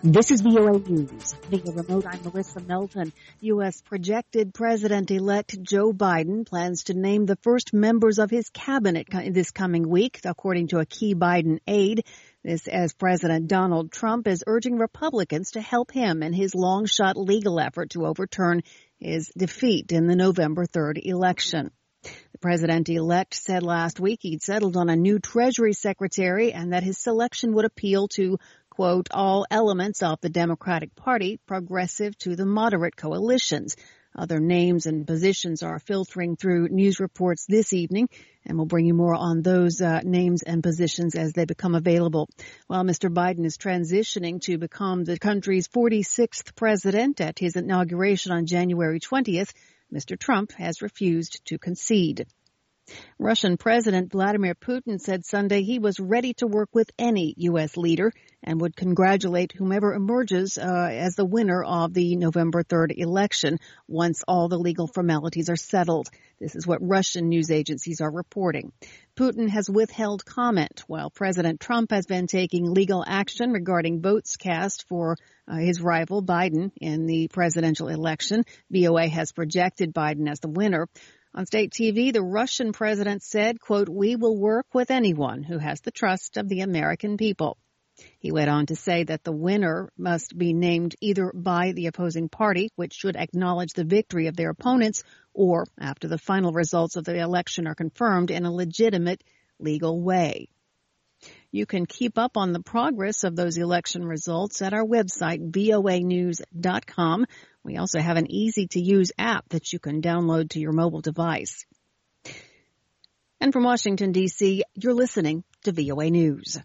This is VOA News. Via remote, I'm Marissa Melton. U.S. projected President-elect Joe Biden plans to name the first members of his cabinet this coming week, according to a key Biden aide. This as President Donald Trump is urging Republicans to help him in his long-shot legal effort to overturn his defeat in the November 3rd election. The president-elect said last week he'd settled on a new Treasury Secretary and that his selection would appeal to, quote, all elements of the Democratic Party, progressive to the moderate coalitions. Other names and positions are filtering through news reports this evening, and we'll bring you more on those names and positions as they become available. While Mr. Biden is transitioning to become the country's 46th president at his inauguration on January 20th, Mr. Trump has refused to concede. Russian President Vladimir Putin said Sunday he was ready to work with any U.S. leader and would congratulate whomever emerges as the winner of the November 3rd election once all the legal formalities are settled. This is what Russian news agencies are reporting. Putin has withheld comment while President Trump has been taking legal action regarding votes cast for his rival Biden in the presidential election. VOA has projected Biden as the winner. On state TV, the Russian president said, quote, we will work with anyone who has the trust of the American people. He went on to say that the winner must be named either by the opposing party, which should acknowledge the victory of their opponents, or after the final results of the election are confirmed in a legitimate legal way. You can keep up on the progress of those election results at our website, voanews.com. We also have an easy-to-use app that you can download to your mobile device. And from Washington, D.C., you're listening to VOA News.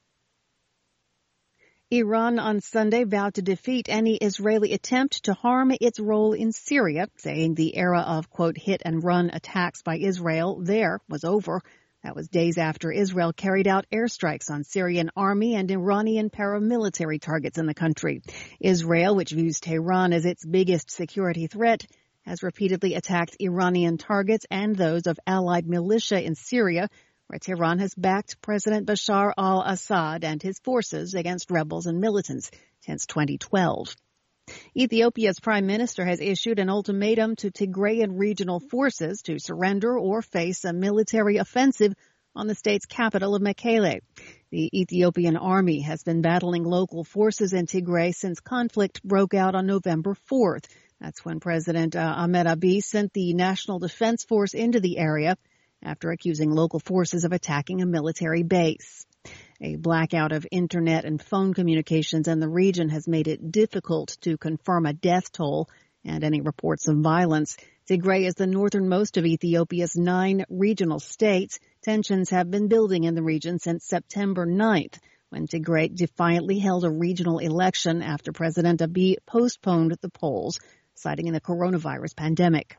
Iran on Sunday vowed to defeat any Israeli attempt to harm its role in Syria, saying the era of, quote, hit-and-run attacks by Israel there was over. That was days after Israel carried out airstrikes on Syrian army and Iranian paramilitary targets in the country. Israel, which views Tehran as its biggest security threat, has repeatedly attacked Iranian targets and those of allied militia in Syria, where Tehran has backed President Bashar al-Assad and his forces against rebels and militants since 2012. Ethiopia's prime minister has issued an ultimatum to Tigrayan regional forces to surrender or face a military offensive on the state's capital of Mekele. The Ethiopian army has been battling local forces in Tigray since conflict broke out on November 4th. That's when President Ahmed Abiy sent the National Defense Force into the area after accusing local forces of attacking a military base. A blackout of internet and phone communications in the region has made it difficult to confirm a death toll and any reports of violence. Tigray is the northernmost of Ethiopia's 9 regional states. Tensions have been building in the region since September 9th, when Tigray defiantly held a regional election after President Abiy postponed the polls, citing the coronavirus pandemic.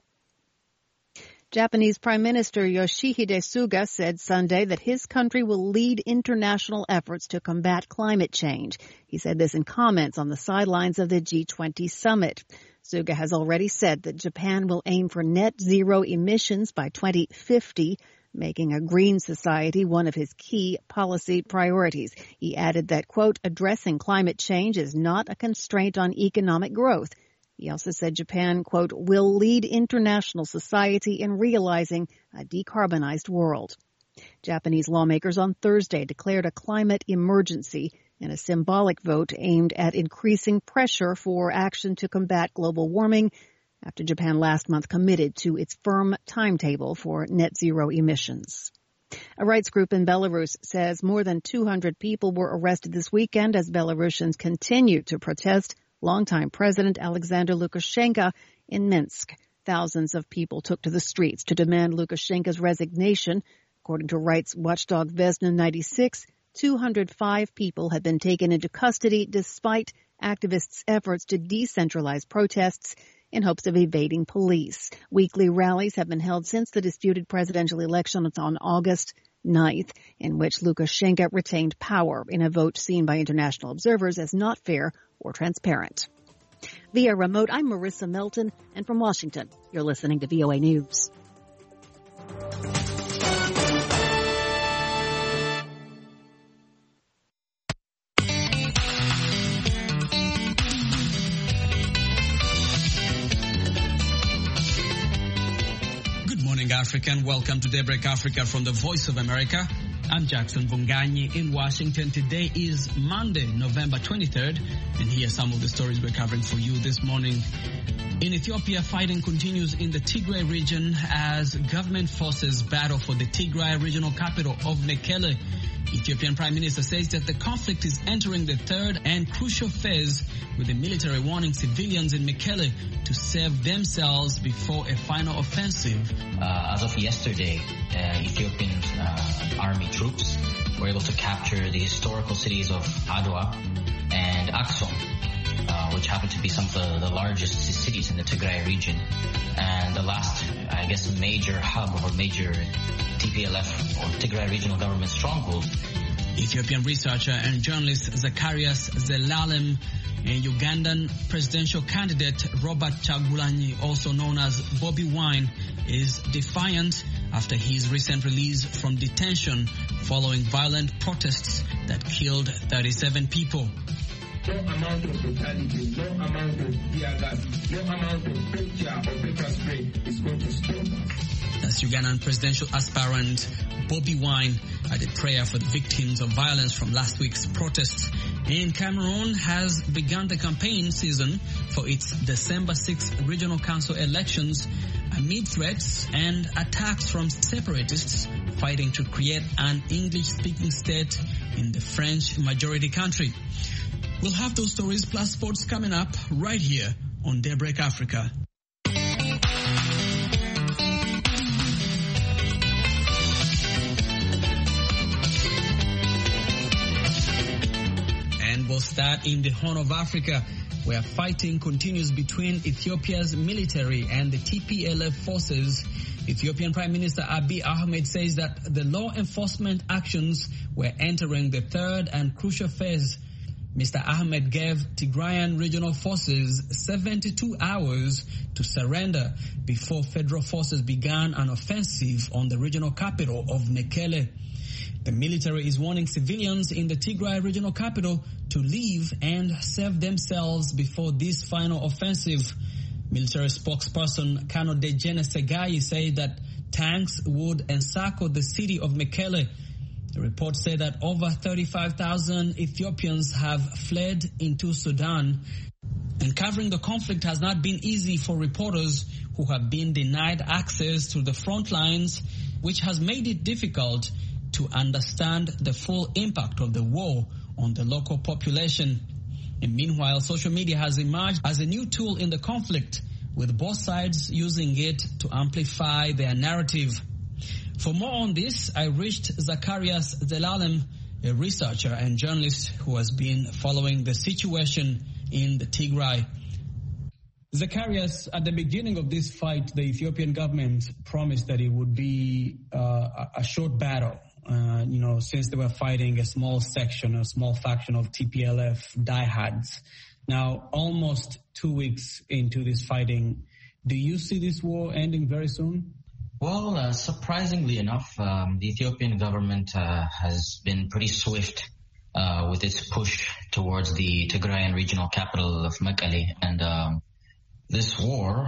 Japanese Prime Minister Yoshihide Suga said Sunday that his country will lead international efforts to combat climate change. He said this in comments on the sidelines of the G20 summit. Suga has already said that Japan will aim for net zero emissions by 2050, making a green society one of his key policy priorities. He added that, quote, addressing climate change is not a constraint on economic growth. He also said Japan, quote, will lead international society in realizing a decarbonized world. Japanese lawmakers on Thursday declared a climate emergency in a symbolic vote aimed at increasing pressure for action to combat global warming after Japan last month committed to its firm timetable for net zero emissions. A rights group in Belarus says more than 200 people were arrested this weekend as Belarusians continue to protest longtime President Alexander Lukashenko in Minsk. Thousands of people took to the streets to demand Lukashenko's resignation. According to rights watchdog Vesna 96, 205 people have been taken into custody despite activists' efforts to decentralize protests in hopes of evading police. Weekly rallies have been held since the disputed presidential election on August 9th, in which Lukashenko retained power in a vote seen by international observers as not fair or transparent. Via remote, I'm Marissa Melton, and from Washington, you're listening to VOA News. African. Welcome to Daybreak Africa from the Voice of America. I'm Jackson Vunganyi in Washington. Today is Monday, November 23rd, and here are some of the stories we're covering for you this morning. In Ethiopia, fighting continues in the Tigray region as government forces battle for the Tigray regional capital of Mekele. Ethiopian Prime Minister says that the conflict is entering the third and crucial phase, with the military warning civilians in Mekele to save themselves before a final offensive. As of yesterday, Ethiopian army troops were able to capture the historical cities of Adwa and Aksum, which happen to be some of the largest cities in the Tigray region. And the last, I guess, major hub or major TPLF or Tigray regional government stronghold. Ethiopian researcher and journalist Zacharias Zelalem and Ugandan presidential candidate Robert Chagulanyi, also known as Bobby Wine, is defiant after his recent release from detention following violent protests that killed 37 people. No amount of brutality, no amount of tear gas, no amount of picture or paper spray is going to stop us. That's Ugandan presidential aspirant Bobby Wine at a prayer for the victims of violence from last week's protests. And Cameroon has begun the campaign season for its December 6th regional council elections amid threats and attacks from separatists fighting to create an English-speaking state in the French-majority country. We'll have those stories plus sports coming up right here on Daybreak Africa. And we'll start in the Horn of Africa, where fighting continues between Ethiopia's military and the TPLF forces. Ethiopian Prime Minister Abiy Ahmed says that the law enforcement actions were entering the third and crucial phase. Mr. Ahmed gave Tigrayan regional forces 72 hours to surrender before federal forces began an offensive on the regional capital of Mekele. The military is warning civilians in the Tigray regional capital to leave and save themselves before this final offensive. Military spokesperson Kano Dejene Segayi said that tanks would encircle the city of Mekele. The report said that over 35,000 Ethiopians have fled into Sudan. And covering the conflict has not been easy for reporters who have been denied access to the front lines, which has made it difficult to understand the full impact of the war on the local population. And meanwhile, social media has emerged as a new tool in the conflict, with both sides using it to amplify their narrative. For more on this, I reached Zacharias Zelalem, a researcher and journalist who has been following the situation in the Tigray. Zacharias, at the beginning of this fight, the Ethiopian government promised that it would be a short battle. Since they were fighting a small faction of TPLF diehards. Now, almost 2 weeks into this fighting, do you see this war ending very soon? Well, surprisingly enough, the Ethiopian government has been pretty swift with its push towards the Tigrayan regional capital of Mekele, and this war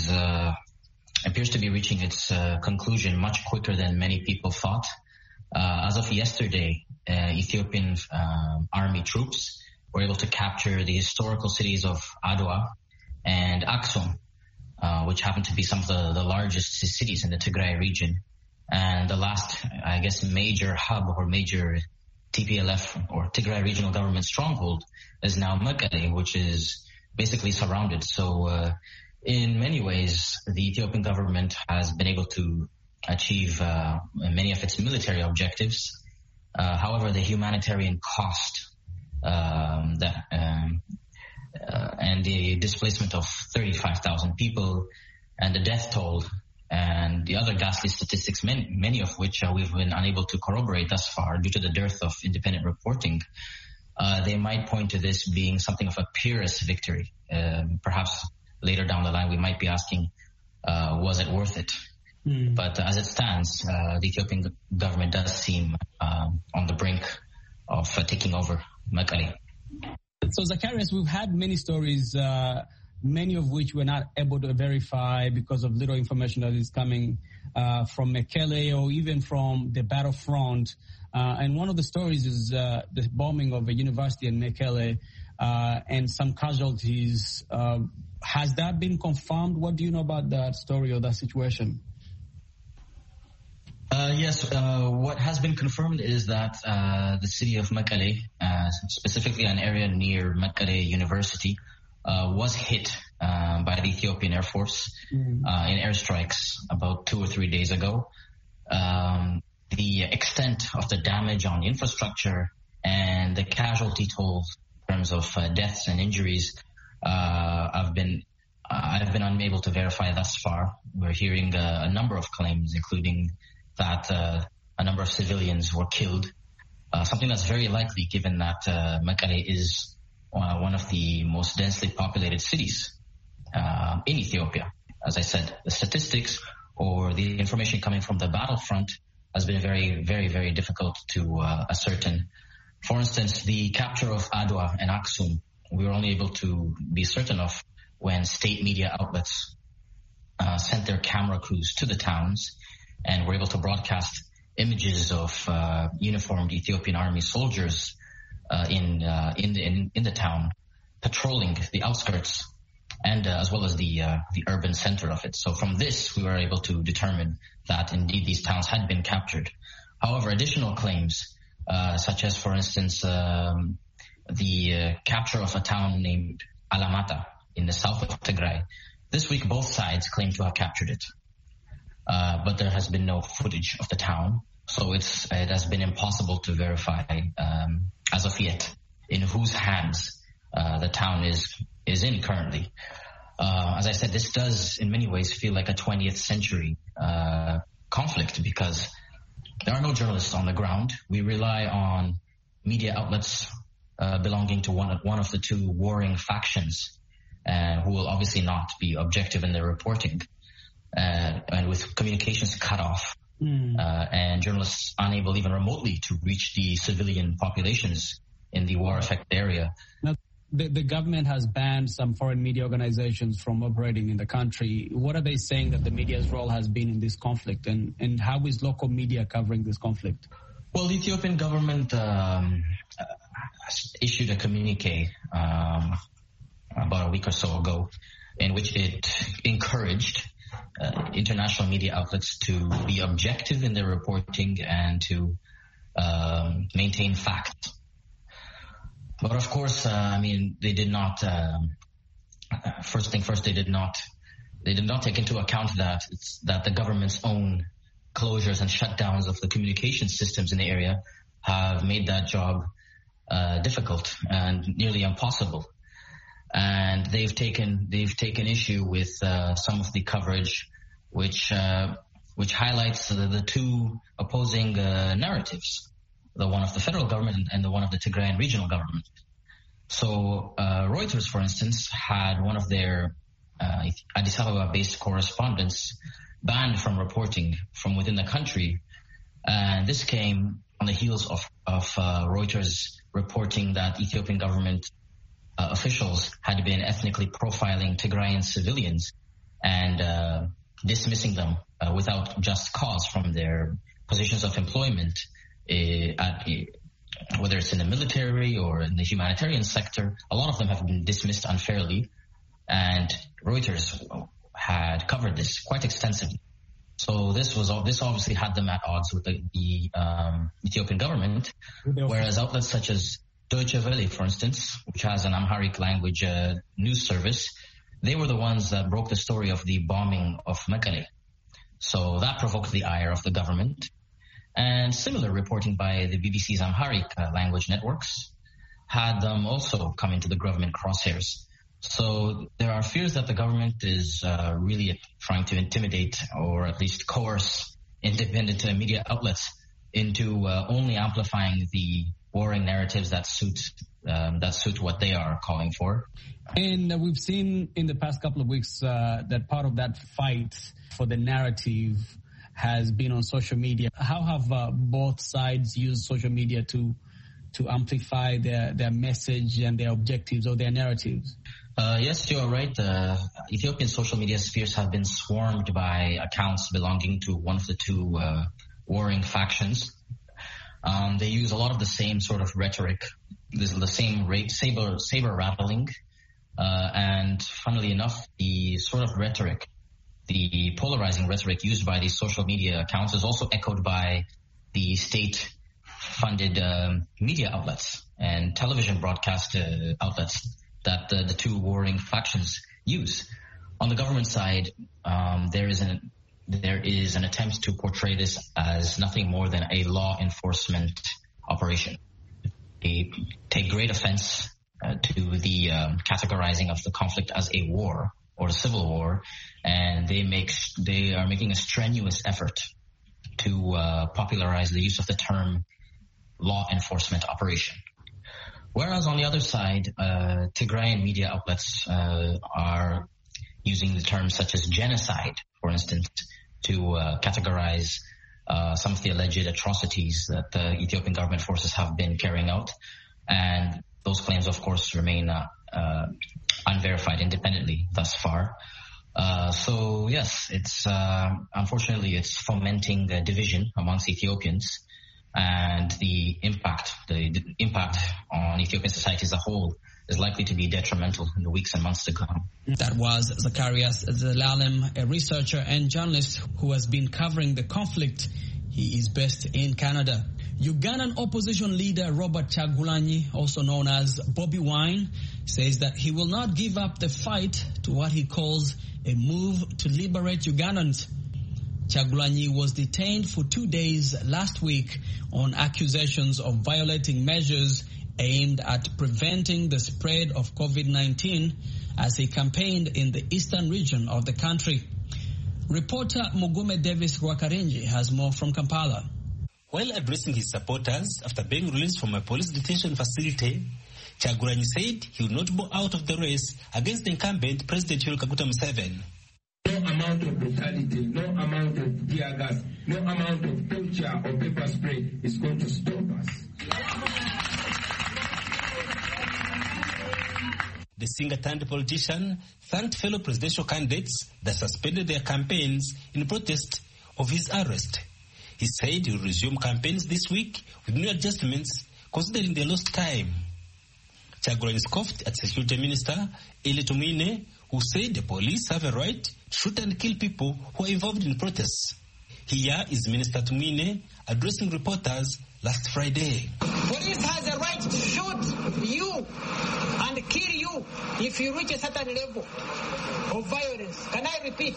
appears to be reaching its conclusion much quicker than many people thought. As of yesterday, Ethiopian army troops were able to capture the historical cities of Adwa and Aksum, which happen to be some of the largest cities in the Tigray region. And the last, I guess, major hub or major TPLF or Tigray regional government stronghold is now Mekele, which is basically surrounded. So in many ways, the Ethiopian government has been able to achieve many of its military objectives. However, the humanitarian cost and the displacement of 35,000 people and the death toll and the other ghastly statistics, many of which we've been unable to corroborate thus far due to the dearth of independent reporting, they might point to this being something of a Pyrrhus victory. Perhaps later down the line we might be asking, was it worth it? But as it stands, the Ethiopian government does seem on the brink of taking over Mekele. So, Zacharias, we've had many stories, many of which we're not able to verify because of little information that is coming from Mekelle or even from the battlefront. And one of the stories is the bombing of a university in Mekelle and some casualties. Has that been confirmed? What do you know about that story or that situation? Yes, what has been confirmed is that the city of Mekelle, specifically an area near Mekelle University, was hit by the Ethiopian Air Force in airstrikes about 2 or 3 days ago. The extent of the damage on the infrastructure and the casualty toll in terms of deaths and injuries, I've been unable to verify thus far. We're hearing a number of claims, including that a number of civilians were killed, something that's very likely given that Mekelle is one of the most densely populated cities in Ethiopia. As I said, the statistics or the information coming from the battlefront has been very, very, very difficult to ascertain. For instance, the capture of Adwa and Aksum, we were only able to be certain of when state media outlets sent their camera crews to the towns and were able to broadcast images of uniformed Ethiopian army soldiers in the town, patrolling the outskirts and as well as the urban center of it. So from this, we were able to determine that indeed these towns had been captured. However, additional claims, such as, for instance, the capture of a town named Alamata in the south of Tigray. This week, both sides claim to have captured it. But there has been no footage of the town, so it has been impossible to verify as of yet in whose hands the town is in currently. As I said, this does in many ways feel like a 20th century conflict because there are no journalists on the ground. We rely on media outlets belonging to one of the two warring factions, who will obviously not be objective in their reporting. And with communications cut off, and journalists unable even remotely to reach the civilian populations in the war-affected area. Now, the government has banned some foreign media organizations from operating in the country. What are they saying that the media's role has been in this conflict, and how is local media covering this conflict? Well, the Ethiopian government issued a communique about a week or so ago in which it encouraged international media outlets to be objective in their reporting and to maintain facts. But of course, they did not. First thing first, they did not take into account that the government's own closures and shutdowns of the communication systems in the area have made that job difficult and nearly impossible. And they've taken issue with some of the coverage, which highlights the two opposing narratives, the one of the federal government and the one of the Tigrayan regional government. So Reuters, for instance, had one of their Addis Ababa-based correspondents banned from reporting from within the country, and this came on the heels of Reuters reporting that Ethiopian government officials had been ethnically profiling Tigrayan civilians and dismissing them without just cause from their positions of employment, whether it's in the military or in the humanitarian sector. A lot of them have been dismissed unfairly, and Reuters had covered this quite extensively. So this obviously had them at odds with the Ethiopian government, whereas outlets such as Deutsche Welle, for instance, which has an Amharic language news service, they were the ones that broke the story of the bombing of Mekelle. So that provoked the ire of the government. And similar reporting by the BBC's Amharic language networks had them also come into the government crosshairs. So there are fears that the government is really trying to intimidate or at least coerce independent media outlets into only amplifying the warring narratives that suit what they are calling for. And we've seen in the past couple of weeks that part of that fight for the narrative has been on social media. How have both sides used social media to amplify their message and their objectives or their narratives? Yes, you are right. Ethiopian social media spheres have been swarmed by accounts belonging to one of the two warring factions. They use a lot of the same sort of rhetoric. This is the same saber rattling. And funnily enough, the sort of rhetoric, the polarizing rhetoric used by these social media accounts is also echoed by the state-funded media outlets and television broadcast outlets that the two warring factions use. On the government side, there is an attempt to portray this as nothing more than a law enforcement operation. They take great offense to the categorizing of the conflict as a war or a civil war, and they are making a strenuous effort to popularize the use of the term law enforcement operation. Whereas on the other side, Tigrayan media outlets are using the terms such as genocide, for instance, to categorize some of the alleged atrocities that the Ethiopian government forces have been carrying out. And those claims, of course, remain unverified independently thus far. So yes, it's unfortunately it's fomenting the division amongst Ethiopians, and the impact on Ethiopian society as a whole is likely to be detrimental in the weeks and months to come. That was Zacharias Zelalem, a researcher and journalist who has been covering the conflict. He is based in Canada. Ugandan opposition leader Robert Kyagulanyi, also known as Bobi Wine, says that he will not give up the fight to what he calls a move to liberate Ugandans. Kyagulanyi was detained for 2 days last week on accusations of violating measures aimed at preventing the spread of COVID-19 as he campaigned in the eastern region of the country. Reporter Mugume Davis Rwakarenji has more from Kampala. While addressing his supporters after being released from a police detention facility, Kyagulanyi said he would not bow out of the race against the incumbent President Yoweri Kaguta Museveni. No amount of brutality, no amount of tear gas, no amount of torture or pepper spray is going to stop us. The singer-turned-politician thanked fellow presidential candidates that suspended their campaigns in protest of his arrest. He said he will resume campaigns this week with new adjustments considering the lost time. Kyagulanyi scoffed at Security Minister Eli Tumwine, who said the police have a right to shoot and kill people who are involved in protests. Here is Minister Tumwine addressing reporters last Friday. Police has a right to shoot you and kill you if you reach a certain level of violence. Can I repeat?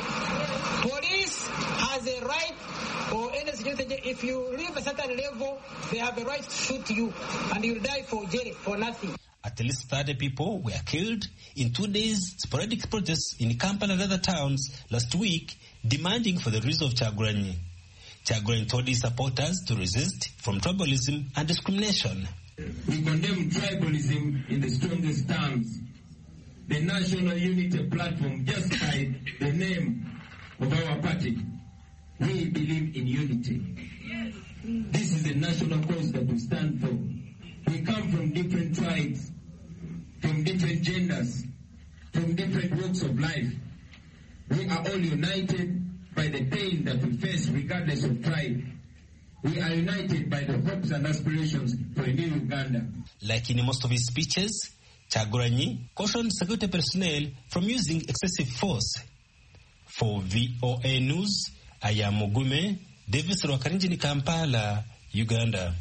Police has a right, or any security, if you reach a certain level, they have a right to shoot you and you'll die for jail for nothing. At least 30 people were killed in 2 days sporadic protests in Kampala and other towns last week, demanding for the release of Kyagulanyi. Kyagulanyi told his supporters to resist from tribalism and discrimination. We condemn tribalism in the strongest terms. The National Unity Platform, just by the name of our party, we believe in unity. This is the national cause that we stand for. We come from different tribes, from different genders, from different walks of life. We are all united by the pain that we face regardless of tribe. We are united by the hopes and aspirations for a new Uganda. Like in most of his speeches, Kyagulanyi cautioned security personnel from using excessive force. For VOA News, I am Mugume Davis Rwakarenji in Kampala, Uganda.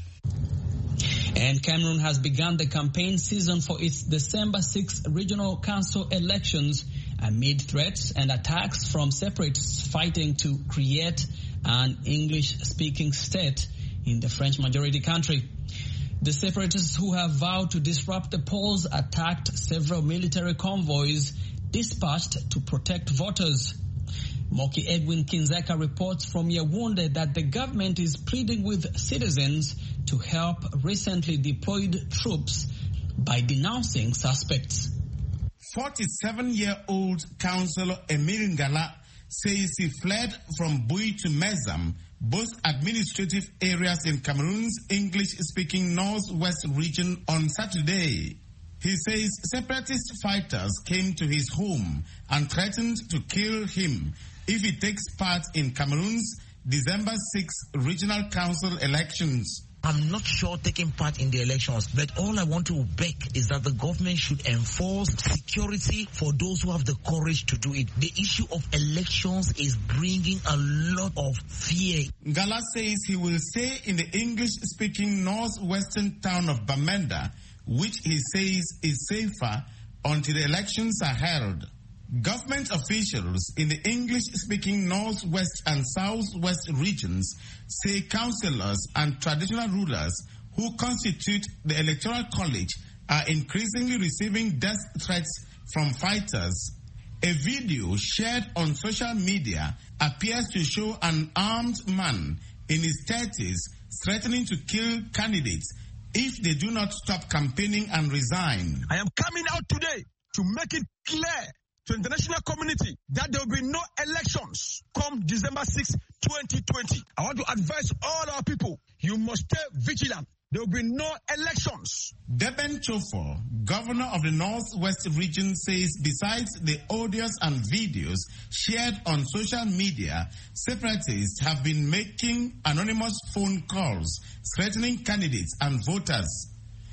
And Cameroon has begun the campaign season for its December 6th regional council elections amid threats and attacks from separatists fighting to create an English-speaking state in the French-majority country. The separatists who have vowed to disrupt the polls attacked several military convoys dispatched to protect voters. Moki Edwin Kinzeka reports from Yaoundé that the government is pleading with citizens to help recently deployed troops by denouncing suspects. 47-year-old Councillor Emile Ngala says he fled from Bui to Mezam, both administrative areas in Cameroon's English-speaking northwest region, on Saturday. He says separatist fighters came to his home and threatened to kill him if he takes part in Cameroon's December 6 regional council elections. I'm not sure taking part in the elections, but all I want to beg is that the government should enforce security for those who have the courage to do it. The issue of elections is bringing a lot of fear. Ngala says he will stay in the English-speaking northwestern town of Bamenda, which he says is safer until the elections are held. Government officials in the English-speaking northwest and southwest regions say councillors and traditional rulers who constitute the Electoral College are increasingly receiving death threats from fighters. A video shared on social media appears to show an armed man in his 30s threatening to kill candidates if they do not stop campaigning and resign. I am coming out today to make it clear to the international community that there will be no elections come December 6, 2020. I want to advise all our people, you must stay vigilant. There will be no elections. Deben Chofo, governor of the Northwest region, says besides the audios and videos shared on social media, separatists have been making anonymous phone calls threatening candidates and voters.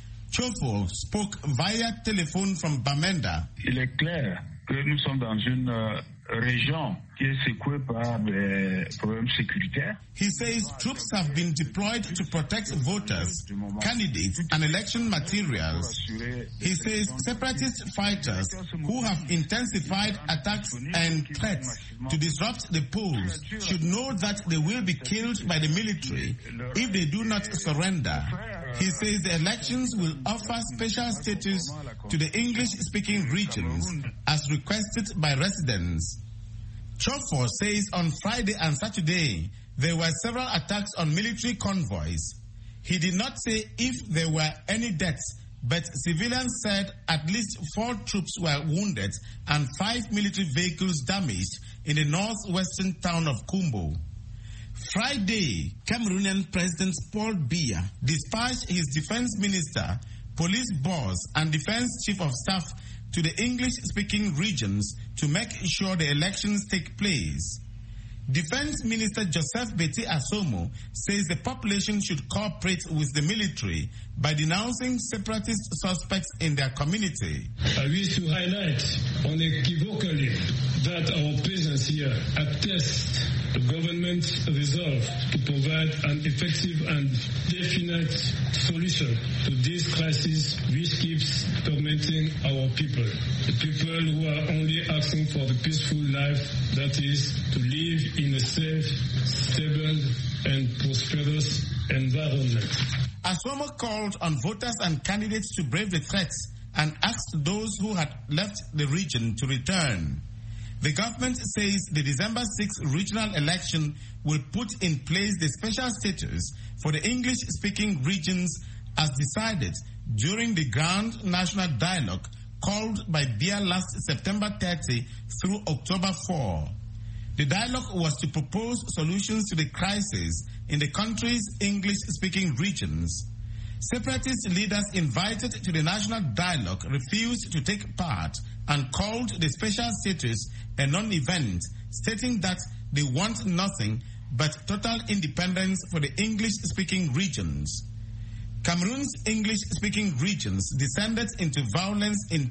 Chofo spoke via telephone from Bamenda. Il est clair que nous sommes dans une région qui est secouée par des problèmes sécuritaires. He says troops have been deployed to protect voters, candidates, and election materials. He says separatist fighters who have intensified attacks and threats to disrupt the polls should know that they will be killed by the military if they do not surrender. He says the elections will offer special status to the English-speaking regions as requested by residents. Chofo says on Friday and Saturday there were several attacks on military convoys. He did not say if there were any deaths, but civilians said at least 4 troops were wounded and 5 military vehicles damaged in the northwestern town of Kumbo. Friday, Cameroonian President Paul Biya dispatched his defense minister, police boss, and defense chief of staff to the English-speaking regions to make sure the elections take place. Defense Minister Joseph Betty Asomo says the population should cooperate with the military by denouncing separatist suspects in their community. I wish to highlight unequivocally that our presence here attests the government's resolve to provide an effective and definite solution to this crisis which keeps tormenting our people. The people who are only asking for the peaceful life, that is, to live in a safe, stable, and prosperous environment. Asomo called on voters and candidates to brave the threats and asked those who had left the region to return. The government says the December 6 regional election will put in place the special status for the English-speaking regions as decided during the Grand National Dialogue called by Biya last September 30 through October 4. The dialogue was to propose solutions to the crisis in the country's English-speaking regions. Separatist leaders invited to the national dialogue refused to take part and called the special status a non-event, stating that they want nothing but total independence for the English-speaking regions. Cameroon's English-speaking regions descended into violence in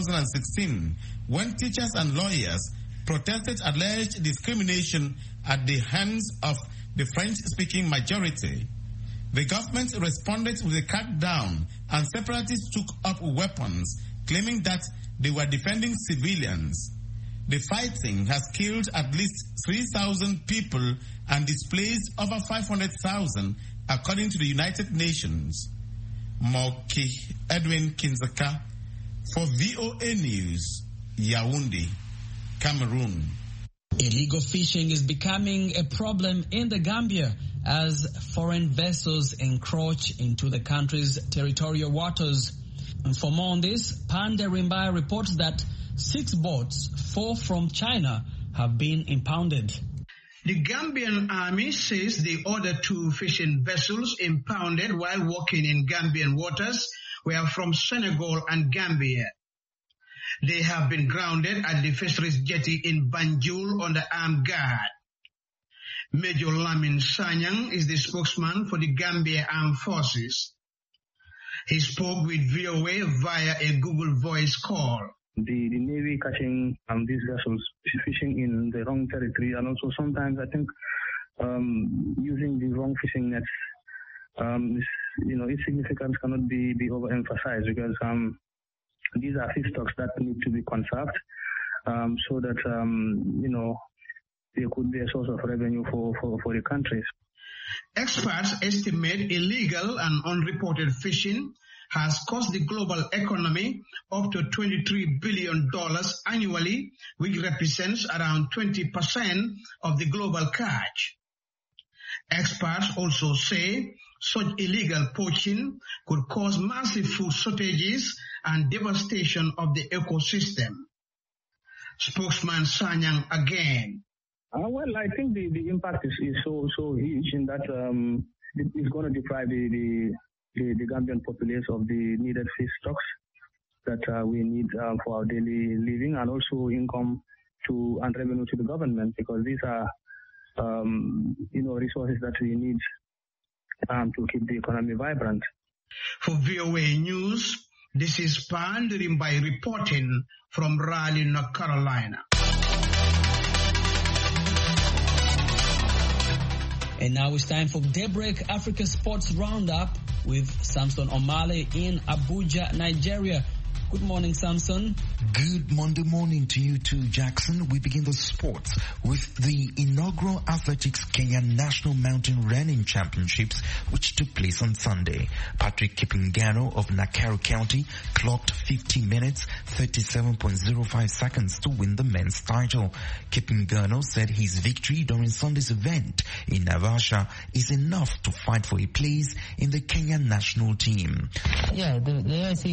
2016 when teachers and lawyers protested alleged discrimination at the hands of the French-speaking majority. The government responded with a crackdown and separatists took up weapons, claiming that they were defending civilians. The fighting has killed at least 3,000 people and displaced over 500,000, according to the United Nations. Moki Edwin Kinzaka for VOA News, Yaoundé, Cameroon. Illegal fishing is becoming a problem in the Gambia as foreign vessels encroach into the country's territorial waters. And for more on this, Pande Rimbai reports that 6 boats, 4 from China, have been impounded. The Gambian army says they ordered 2 fishing vessels impounded while working in Gambian waters were from Senegal and Gambia. They have been grounded at the Fisheries Jetty in Banjul under armed guard. Major Lamin Sanyang is the spokesman for the Gambia Armed Forces. He spoke with VOA via a Google Voice call. The Navy catching these vessels fishing in the wrong territory, and also sometimes I think using the wrong fishing nets. Its significance cannot be overemphasized because these are fish stocks that need to be conserved so that there could be a source of revenue for the countries. Experts estimate illegal and unreported fishing has cost the global economy up to $23 billion annually, which represents around 20% of the global catch. Experts also say such illegal poaching could cause massive food shortages and devastation of the ecosystem. Spokesman Sanyang again. Well, I think the impact is so huge in that it's going to deprive the Gambian populace of the needed fish stocks that we need for our daily living, and also income and revenue to the government, because these are resources that we need to keep the economy vibrant. For VOA News, this is Pandering by reporting from Raleigh, North Carolina. And now it's time for Daybreak Africa Sports Roundup with Samson Omale in Abuja, Nigeria. Good morning, Samson. Good Monday morning to you too, Jackson. We begin the sports with the inaugural Athletics Kenya National Mountain Running Championships, which took place on Sunday. Patrick Kipingano of Nakuru County clocked 50 minutes, 37.05 seconds to win the men's title. Kipingano said his victory during Sunday's event in Naivasha is enough to fight for a place in the Kenyan national team. Yeah, I see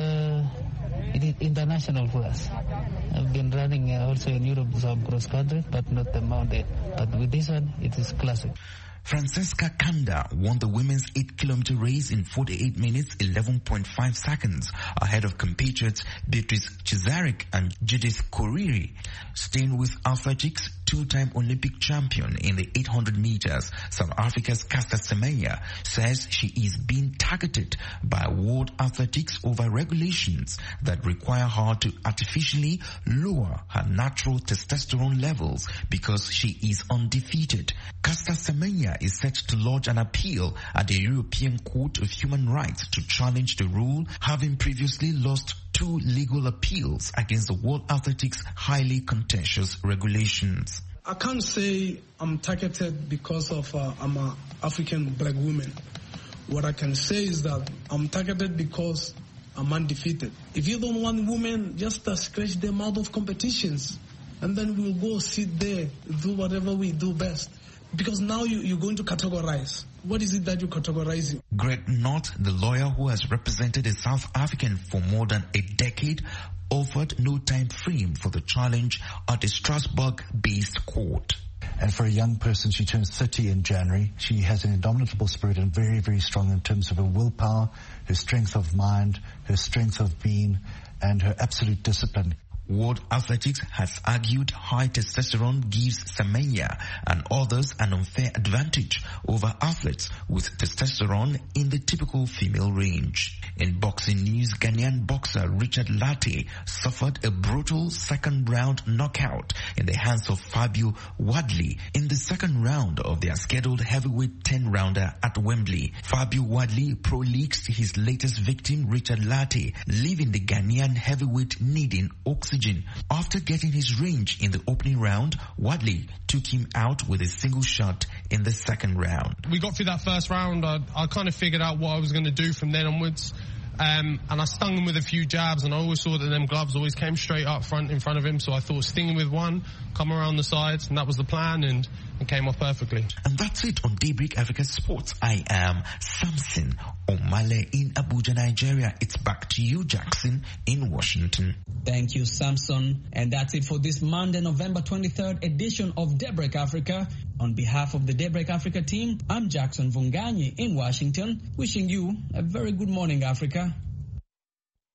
it is international for us. I've been running also in Europe, some cross country, but not the mountain. But with this one, it is classic. Francesca Kanda won the women's 8-kilometer race in 48 minutes, 11.5 seconds, ahead of compatriots Beatrice Cesarek and Judith Koriri. Staying with athletics, two-time Olympic champion in the 800 meters, South Africa's Caster Semenya says she is being targeted by World Athletics over regulations that require her to artificially lower her natural testosterone levels because she is undefeated. Caster Semenya is set to lodge an appeal at the European Court of Human Rights to challenge the rule, having previously lost 2 legal appeals against the World Athletics' highly contentious regulations. I can't say I'm targeted because of I'm an African black woman. What I can say is that I'm targeted because I'm undefeated. If you don't want women, just scratch them out of competitions, and then we'll go sit there, do whatever we do best. Because now you're going to categorize. What is it that you're categorizing? Greg Knott, the lawyer who has represented the South African for more than a decade, offered no time frame for the challenge at a Strasbourg-based court. And for a young person, she turns 30 in January. She has an indomitable spirit and very, very strong in terms of her willpower, her strength of mind, her strength of being, and her absolute discipline. World Athletics has argued high testosterone gives Semenya and others an unfair advantage over athletes with testosterone in the typical female range. In boxing news, Ghanaian boxer Richard Latte suffered a brutal second-round knockout in the hands of Fabio Wadley in the second round of their scheduled heavyweight 10-rounder at Wembley. Fabio Wadley prolixed his latest victim, Richard Latte, leaving the Ghanaian heavyweight needing oxygen. After getting his range in the opening round, Wadley took him out with a single shot in the second round. We got through that first round. I kind of figured out what I was going to do from then onwards. And I stung him with a few jabs, and I always saw that them gloves always came straight up front in front of him. So I thought sting him with one, come around the sides, and that was the plan, and it came off perfectly. And that's it on Daybreak Africa Sports. I am Samson Omale in Abuja, Nigeria. It's back to you, Jackson, in Washington. Thank you, Samson. And that's it for this Monday, November 23rd edition of Daybreak Africa. On behalf of the Daybreak Africa team, I'm Jackson Vunganyi in Washington, wishing you a very good morning, Africa.